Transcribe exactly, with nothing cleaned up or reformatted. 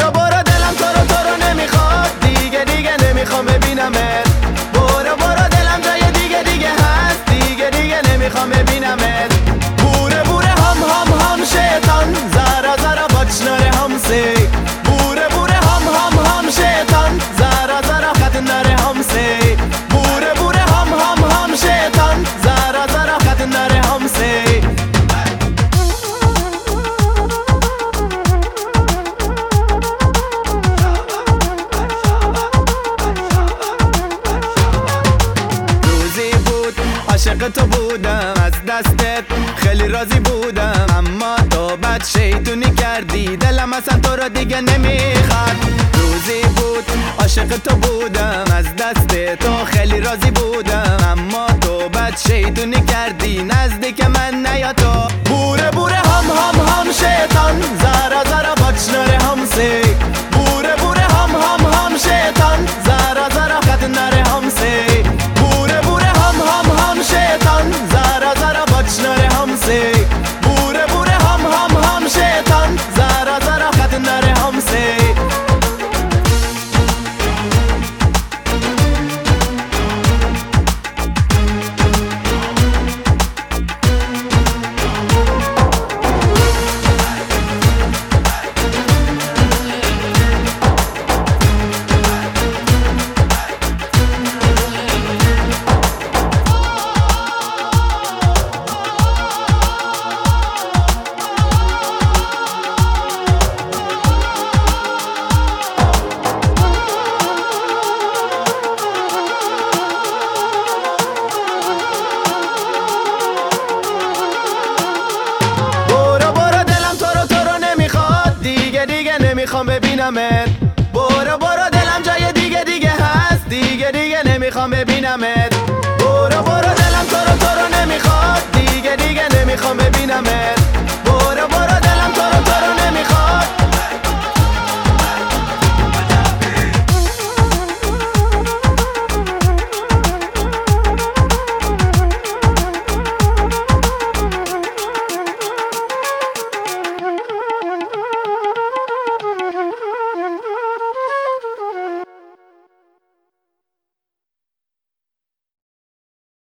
برو برو دلم تو رو تو رو نمیخواد، دیگه دیگه نمیخوام ببینمت. برو برو دلم جای دیگه دیگه هست، دیگه دیگه نمیخوام ببینمت. بوره بوره هم هم هم شیطان، زارا زارا بچناره همسه. بوره بوره هم هم هم شیطان، زارا زارا خطن داره همسه. بوره بوره هم هم هم شیطان، زارا زارا خطن داره همسه. عاشق تو بودم، از دستت خیلی راضی بودم، اما تو بد شیطونی کردی، دلم اصلا تو رو دیگه نمیخواد. روزی بود عاشق تو بودم، از دست تو خیلی راضی بودم، اما تو بد شیطونی کردی، نزدیک من نیا تو. بوره بوره هم هم هم شیطان، زارا زارا بچناره همسه. بوره بوره هم هم هم شیطان، زارا زارا خطن داره همسه. بوره بوره هم هم هم شیطان، زارا زارا بچناره همسه. بوره بوره هم هم هم شیطان، زارا زارا خطن داره همسه. نمیخوام ببینمت. برو برو دلم جای دیگه دیگه هست، دیگه دیگه نمیخوام ببینمت. برو برو دلم تو رو تو رو نمیخواد، دیگه دیگه نمیخوام ببینمت. برو برو دلم تو رو تو رو نمیخواد.